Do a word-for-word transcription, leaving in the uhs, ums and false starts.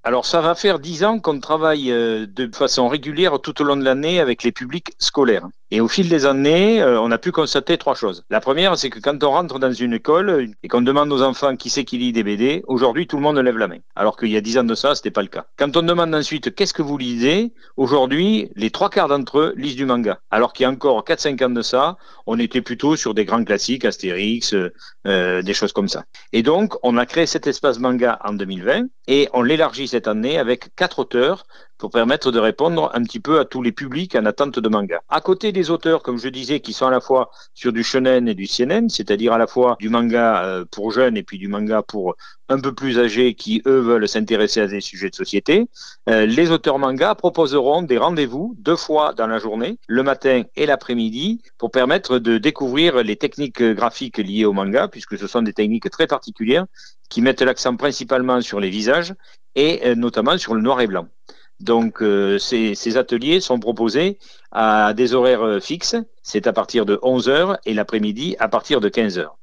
Alors, ça va faire dix ans qu'on travaille euh, de façon régulière tout au long de l'année avec les publics scolaires. Et au fil des années, euh, on a pu constater trois choses. La première, c'est que quand on rentre dans une école et qu'on demande aux enfants qui c'est qui lit des B D, aujourd'hui, tout le monde lève la main. Alors qu'il y a dix ans de ça, c'était pas le cas. Quand on demande ensuite qu'est-ce que vous lisez, aujourd'hui, les trois quarts d'entre eux lisent du manga. Alors qu'il y a encore quatre cinq ans de ça, on était plutôt sur des grands classiques, Astérix, euh, euh, des choses comme ça. Et donc, on a créé cet espace manga en deux mille vingt et on l'élargit cette année avec quatre auteurs pour permettre de répondre un petit peu à tous les publics en attente de manga. À côté des auteurs, comme je disais, qui sont à la fois sur du shonen et du seinen, c'est-à-dire à la fois du manga euh, pour jeunes et puis du manga pour un peu plus âgés qui, eux, veulent s'intéresser à des sujets de société, euh, les auteurs manga proposeront des rendez-vous deux fois dans la journée, le matin et l'après-midi, pour permettre de découvrir les techniques graphiques liées au manga, puisque ce sont des techniques très particulières qui mettent l'accent principalement sur les visages et euh, notamment sur le noir et blanc. Donc, euh, ces, ces ateliers sont proposés à des horaires fixes. C'est à partir de onze heures et l'après-midi à partir de quinze heures.